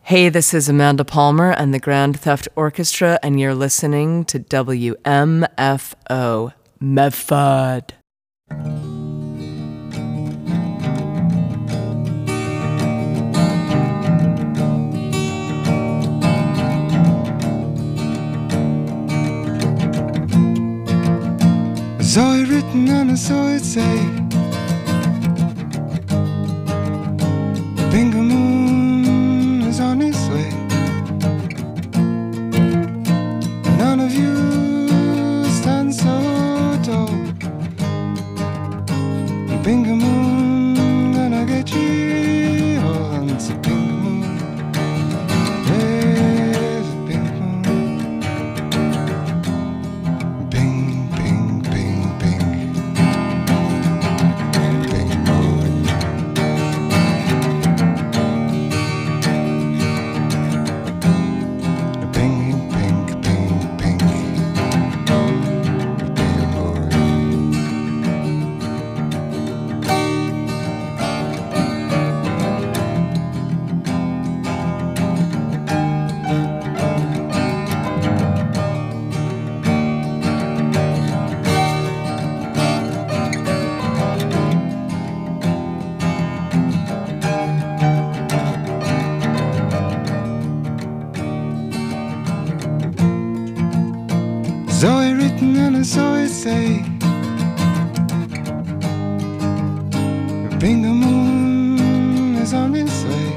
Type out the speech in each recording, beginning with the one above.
Hey, this is Amanda Palmer and the Grand Theft Orchestra, and you're listening to WMFO, Medford. I saw it written and I saw it say, Bingo Moon is on its way. None of you stand so tall. Bingo Moon gonna get you all. It's a Bingo Moon. There's a Bingo Moon. Bing, bing, bing, bing. Bingo Moon. Bing, bing, bing, bing. Bingo Moon. Saw it written and I saw it say, Bingo Moon is on its way.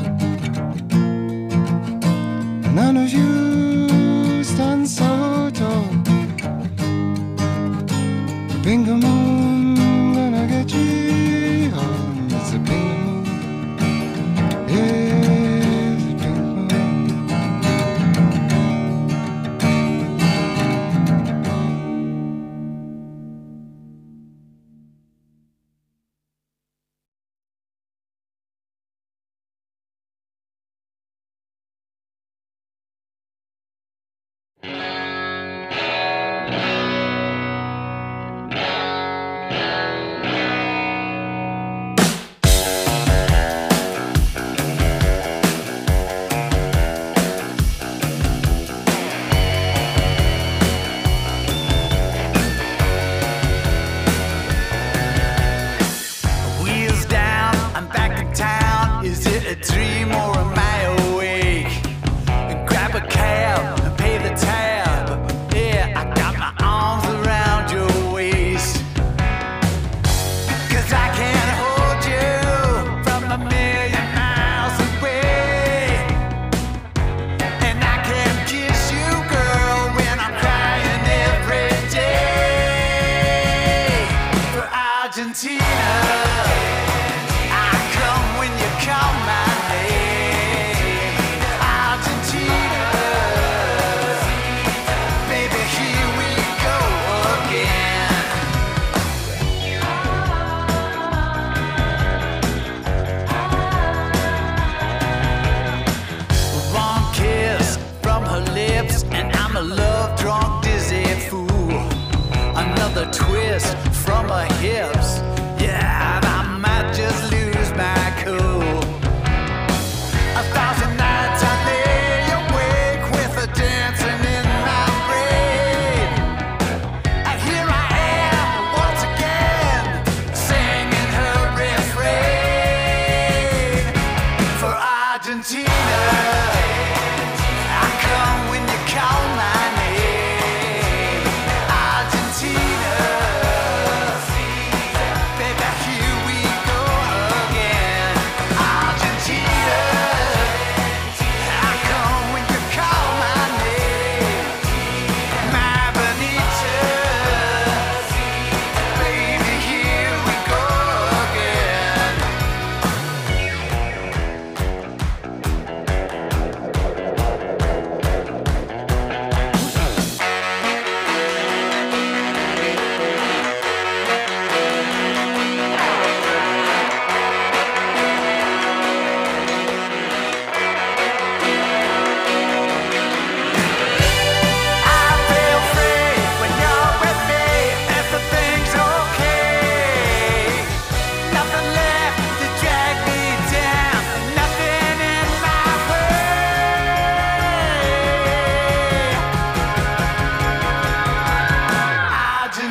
None of you stand so tall. Bingo Moon gonna get you home. It's a Bingo Moon. Yeah, it's a Bingo Moon. Wheels down, I'm back in town. Is it a dream or am I awake? Grab a cab and pay the tab. Yeah, I got my arms around your waist. 'Cause I can't hold you from a million miles away. And I can't kiss you, girl, when I'm crying every day. For Argentina, I come when you call my name. Argentina, baby, here we go again. One kiss from her lips, and I'm a love-drunk, dizzy fool. Another twist from her hips, yeah, and I might just lose my cool. 1,000 nights I lay awake with her dancing in my brain. And here I am once again, singing her refrain. For Argentina, I come when you call my name. Argentina, baby, here we go again.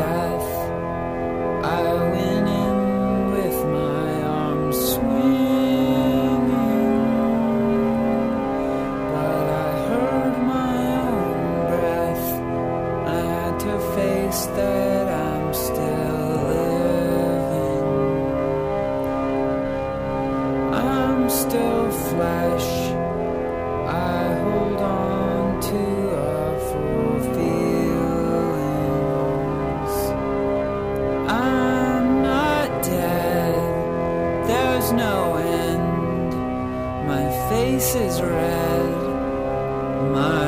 death. I went in with my arms swinging, but I heard my own breath. I had to face that I'm still living. I'm still flesh. I hold on to awful feelings. I'm not dead. There's no end. My face is red. My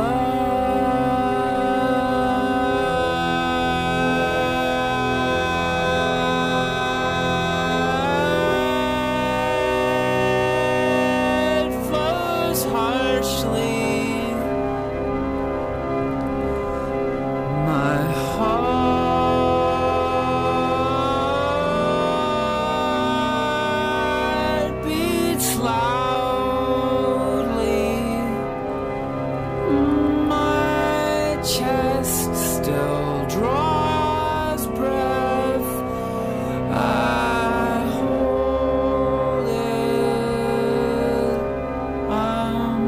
blood flows harshly. My heart beats loudly. My chest still draws breath. I hold it. I'm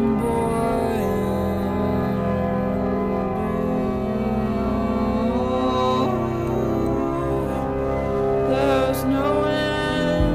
boring. There's no end.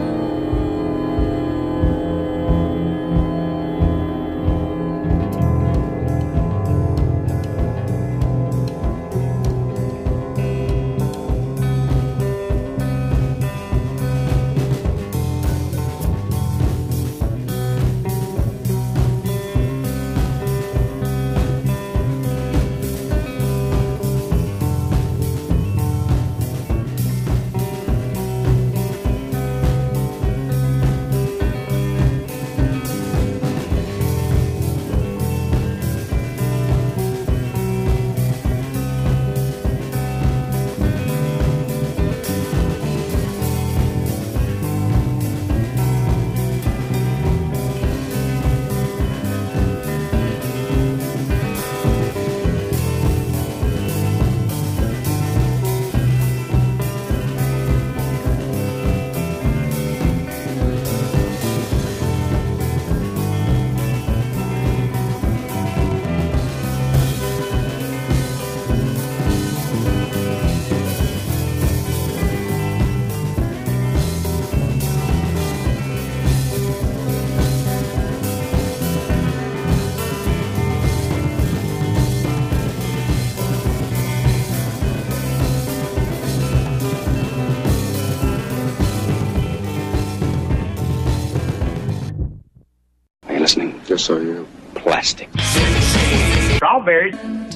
Are you listening? Yes, I am. Plastic. Strawberries.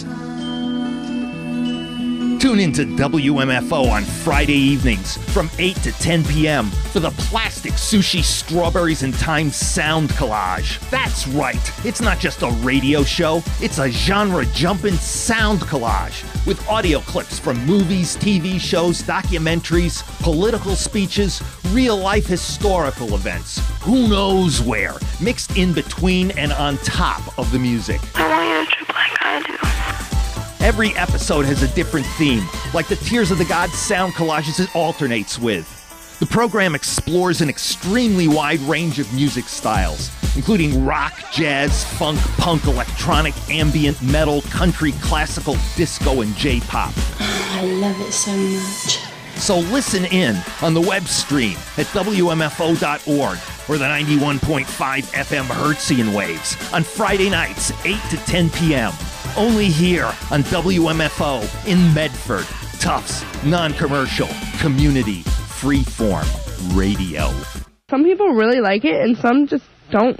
Tune into WMFO on Friday evenings from 8 to 10 p.m. for the Plastic Sushi Strawberries and Time Sound Collage. That's right, it's not just a radio show, it's a genre-jumping sound collage with audio clips from movies, TV shows, documentaries, political speeches, real-life historical events, who knows where, mixed in between and on top of the music. I want you to trip like I do. Every episode has a different theme, like the Tears of the Gods sound collages it alternates with. The program explores an extremely wide range of music styles, including rock, jazz, funk, punk, electronic, ambient, metal, country, classical, disco, and J-pop. I love it so much. So listen in on the web stream at WMFO.org or the 91.5 FM Hertzian waves on Friday nights, 8 to 10 p.m. Only here on WMFO in Medford. Tufts, non-commercial, community, freeform radio. Some people really like it and some just don't.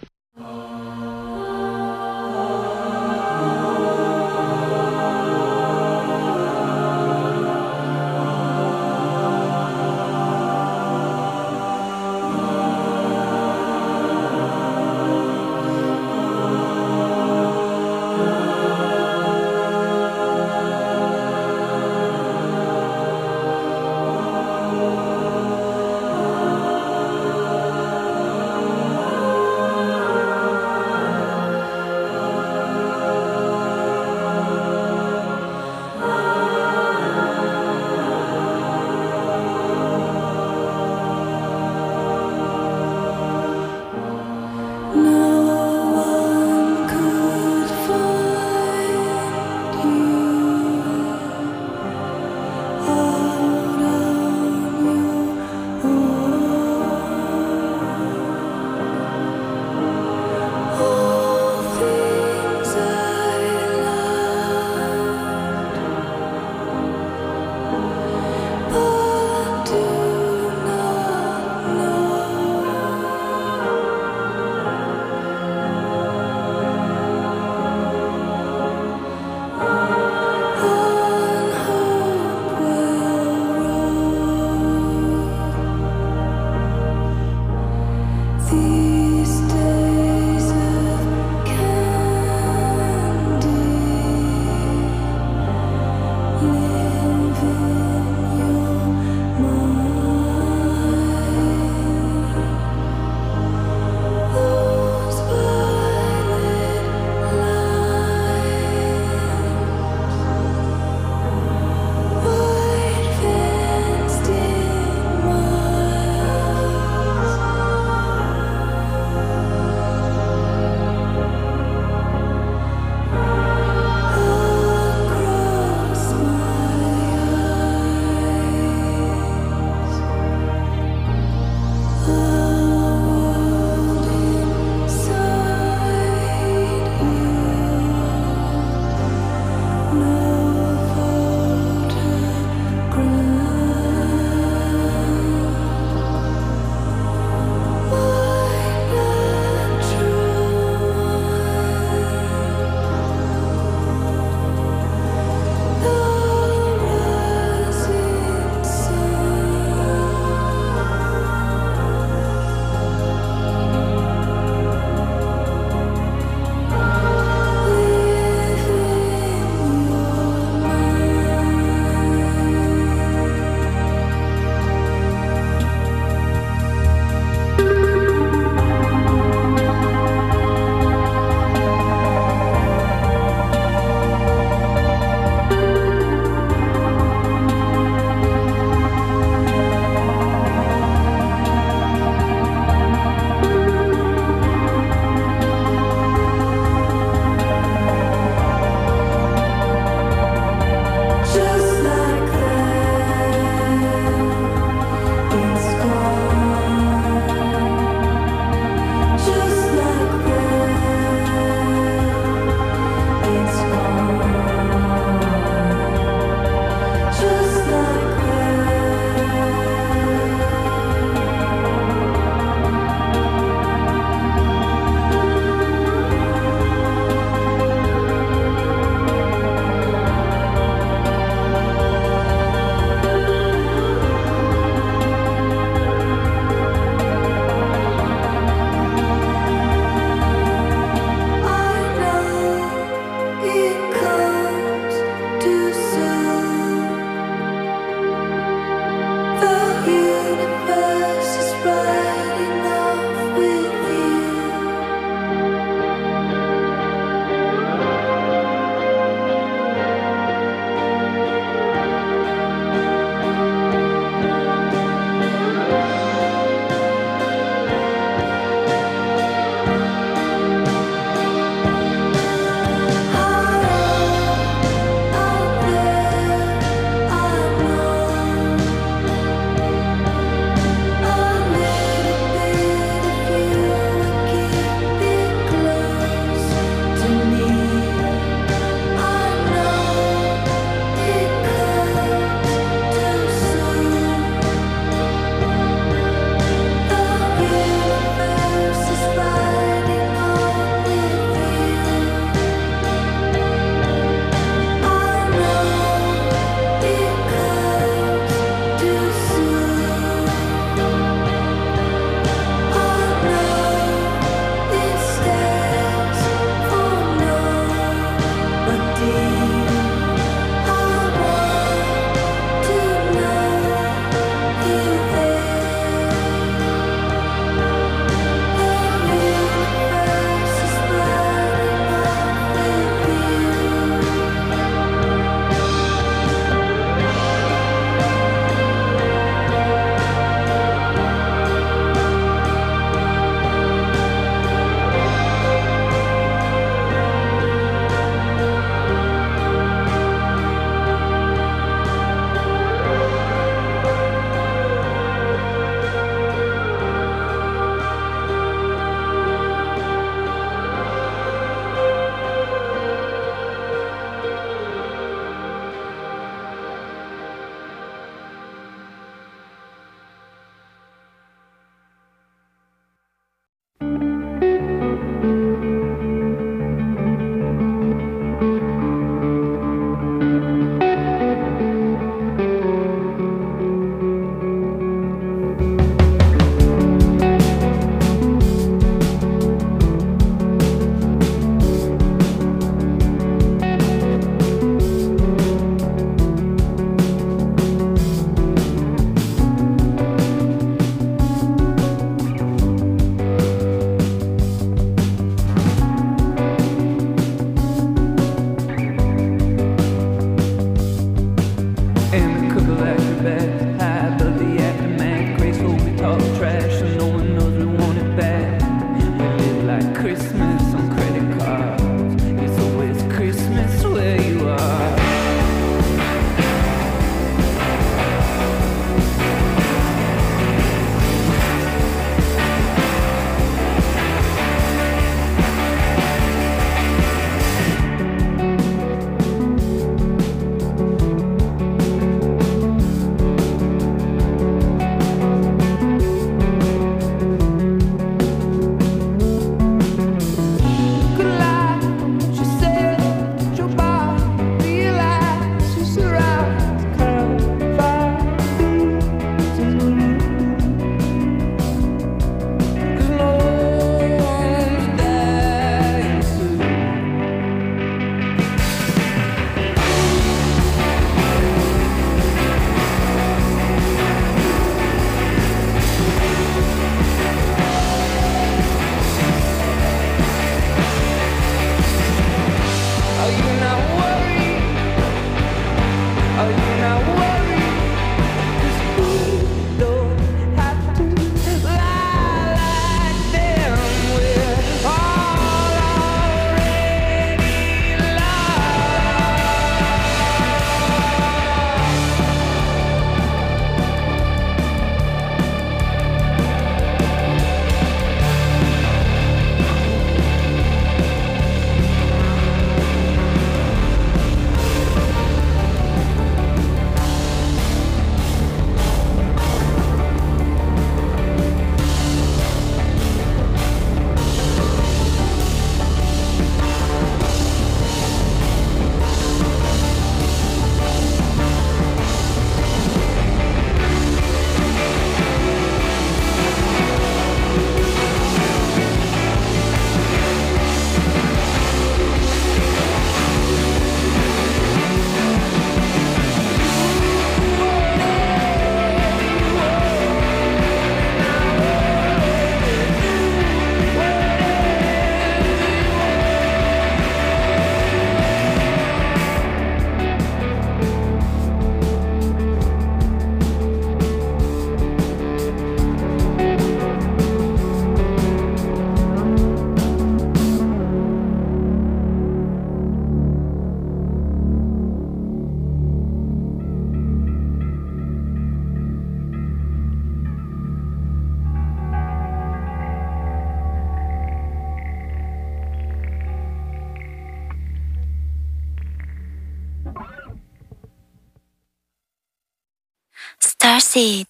Starseed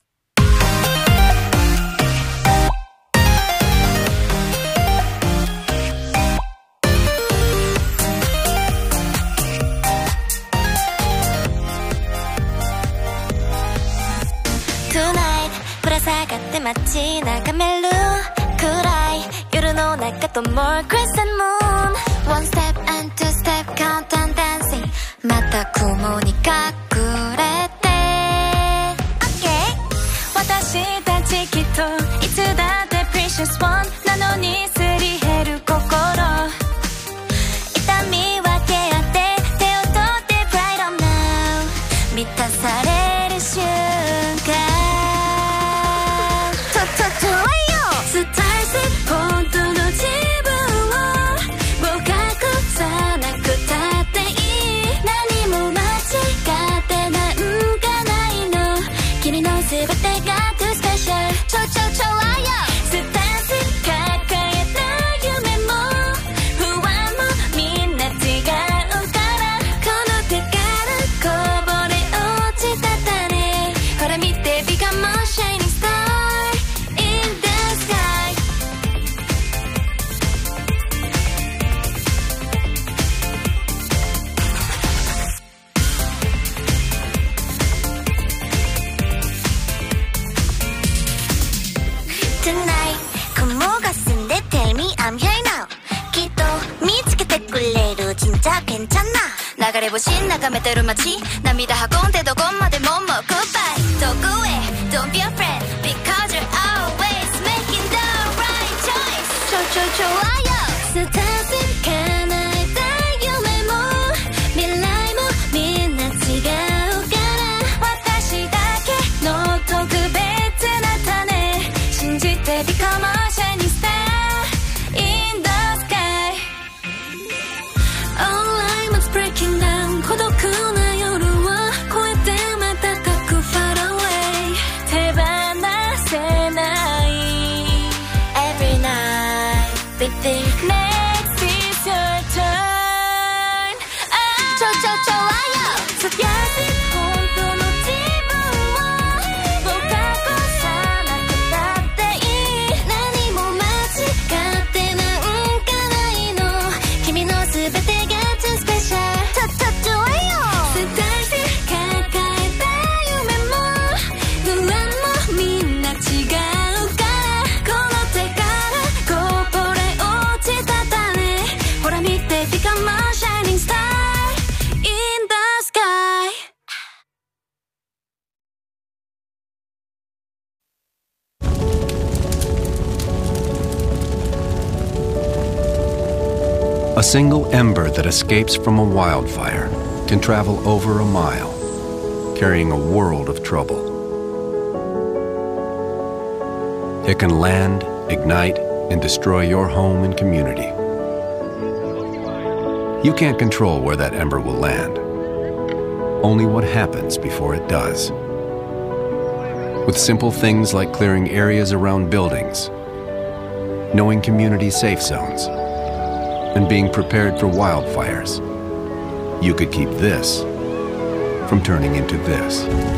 Tonight ぶら下がって街眺める暗い夜の中と More crescent moon One step and two step countdown dancing また雲に隠れて OK 私たちきっといつだって Precious one なのにすり減る心痛み分け合って手を取って Pride on now 満たされる瞬間スターセ本当の自分をもう隠さなくたっていい何も間違ってなんかないの君の全てが too special 超愛よスターセ抱えた夢も不安もみんな違うからこの手からこぼれ落ちた種ほら見て Become a shining star Tonight 雲が澄んで Tell me I'm here now きっと見つけてくれる神社けんちゃな流れ星眺めてる街涙運んでどこまでももう Goodbye どこへ Don't be afraid Because you're always making the right choice 超愛よスターセ叶えた夢も未来もみんな違うから私だけの特別な種信じて Become a shining star in the sky All I was breaking down 孤独な夜は越えて瞬く far away 手放せない Every night we think next is your turn 超愛よそりゃ本当の自分をもう過去さなくたっていい何も間違ってなんかないの君の全てが too special 超愛よスターセ抱えた夢も不安もみんな違うからこの手からこぼれ落ちた種ほら見て Become a shining star in the sky A single ember that escapes from a wildfire can travel over a mile, carrying a world of trouble. It can land, ignite, and destroy your home and community. You can't control where that ember will land, only what happens before it does. With simple things like clearing areas around buildings, knowing community safe zones, and being prepared for wildfires, you could keep this from turning into this.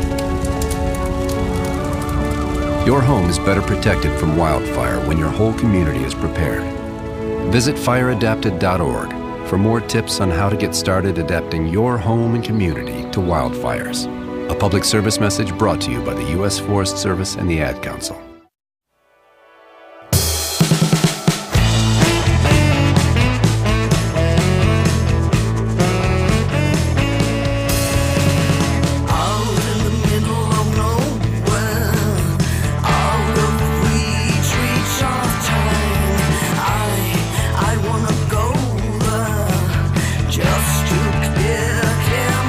Your home is better protected from wildfire when your whole community is prepared. Visit fireadapted.org for more tips on how to get started adapting your home and community to wildfires. A public service message brought to you by the U.S. Forest Service and the Ad Council.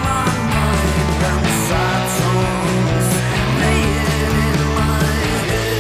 Laying in my head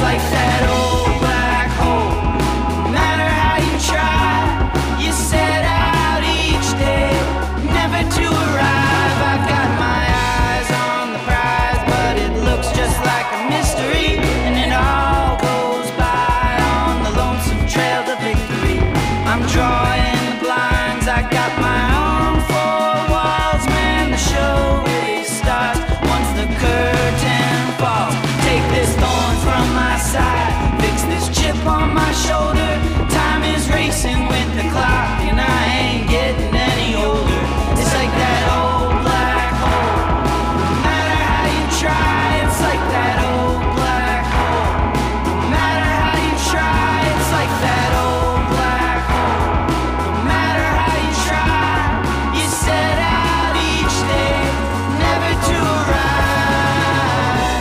like that old black hole. No matter how you try, you set out each day, never to arrive. I've got my eyes on the prize, but it looks just like a mystery, and it all goes by on the lonesome trail to victory. I'm drawing the blinds, I got my own four walls, man, the show really starts once the curtain falls. Take this thorn from my side, fix this chip on my shoulder. Time is racing with the clock, and I ain't getting any older. It's like that old black hole. No matter how you try, it's like that old black hole. No matter how you try, it's like that old black hole. No matter how you try, you set out each day, never to arrive.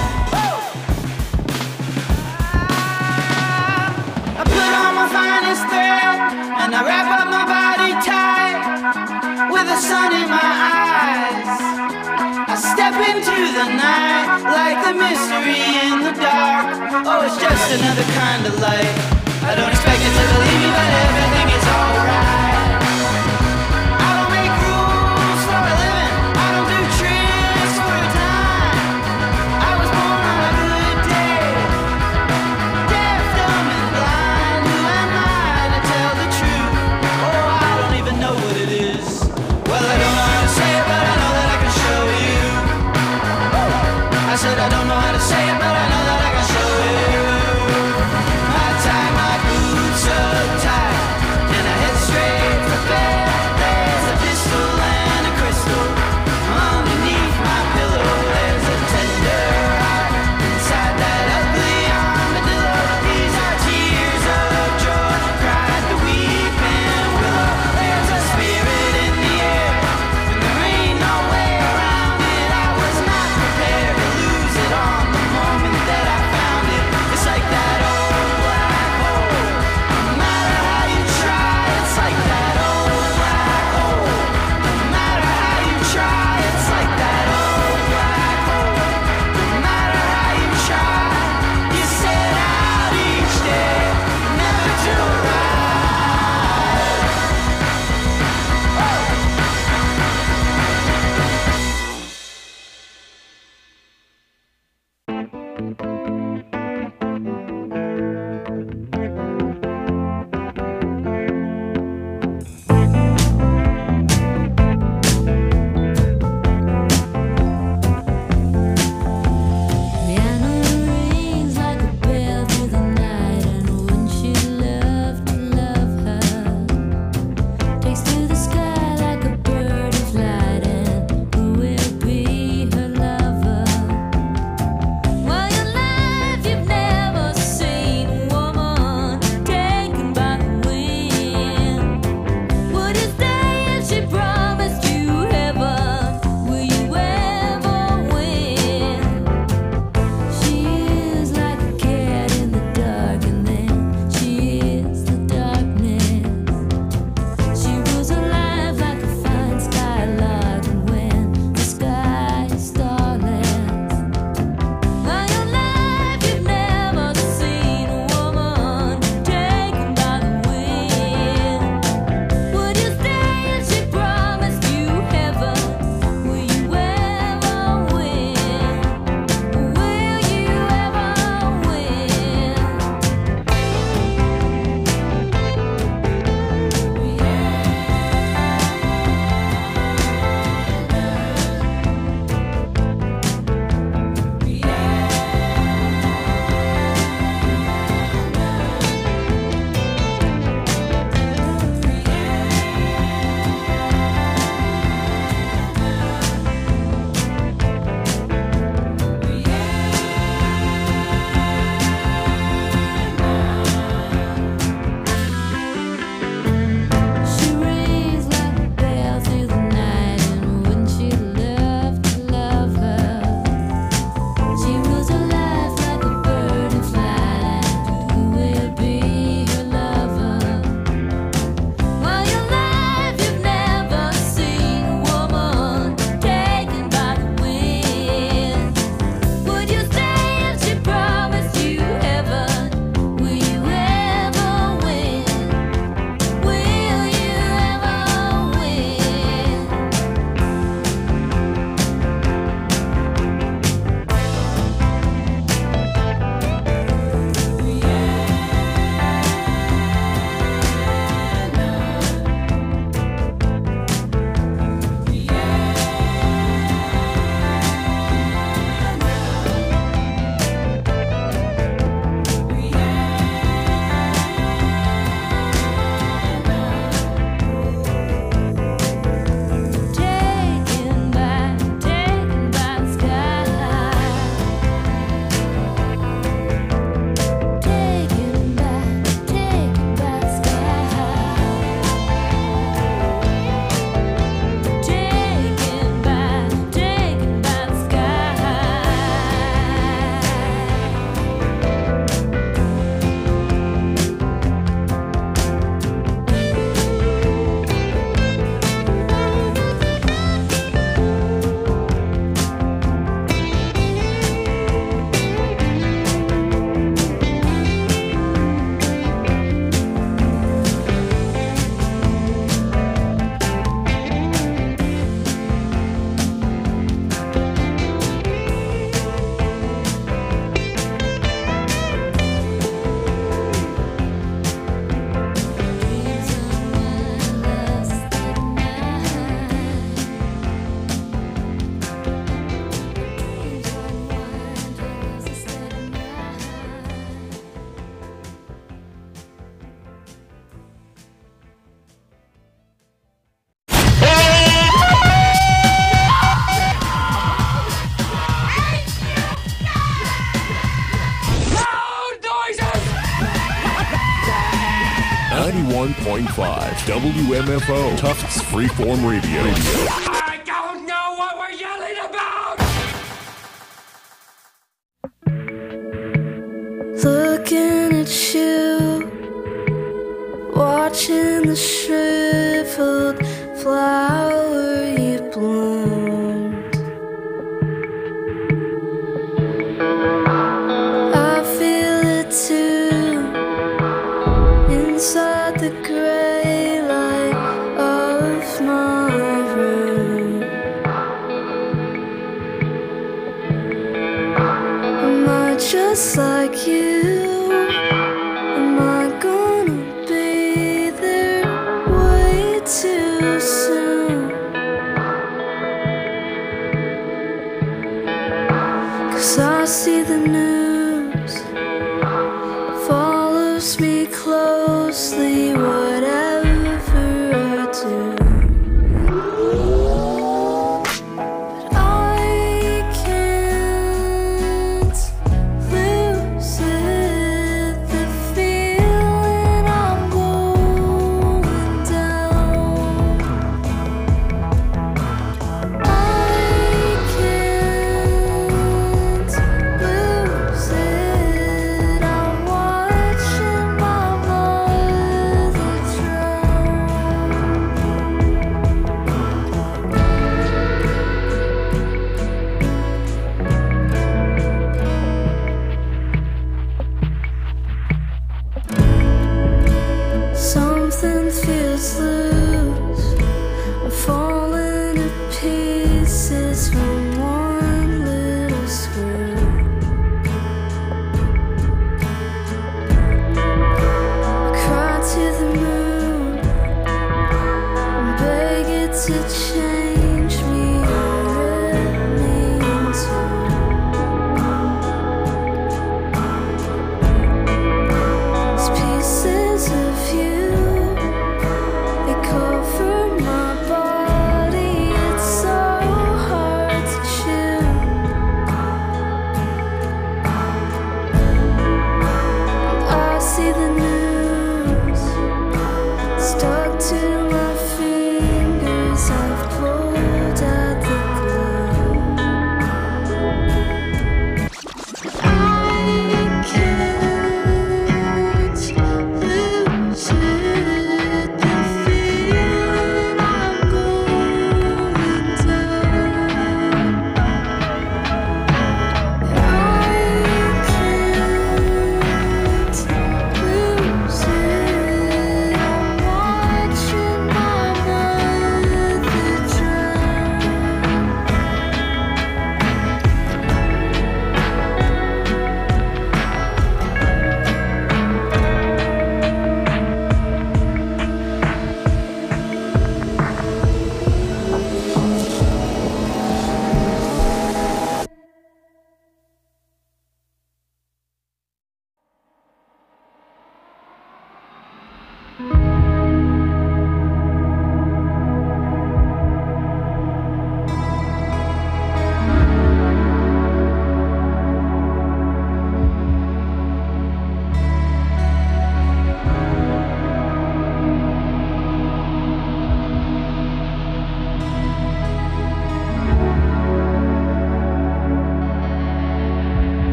I put on my finest thread, and I wrap up my body tight with the sun in my eyes. I step into the night like the mystery in the dark. Oh, it's just another kind of light. I don't expect you to believe me, but everything is alright. I don't make rules for a living, I don't do tricks for a time. I was born on a good day, deaf, dumb, and blind. Who am I to tell the truth? Oh, I don't even know what it is. Well, I don't know how to say it, but I know that I can show you. I said I don't know how to say it, but I know that I can show you. I tie my boots up tight, and I head straight for bed. There's a pistol and a crystal underneath my pillow. There's a tender heart inside that ugly armadillo. These are tears of joy, cried the weeping willow. There's a spirit in the air, and there ain't no way around it. I was not prepared to lose it on the moment. WMFO, Tufts Freeform Radio. I don't know what we're yelling about! Looking at you, watching the shriveled flower you bloomed. I feel it too, inside the gray light of my room. Am I just like you? Am I gonna be there way too soon?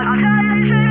I'll tell you the truth.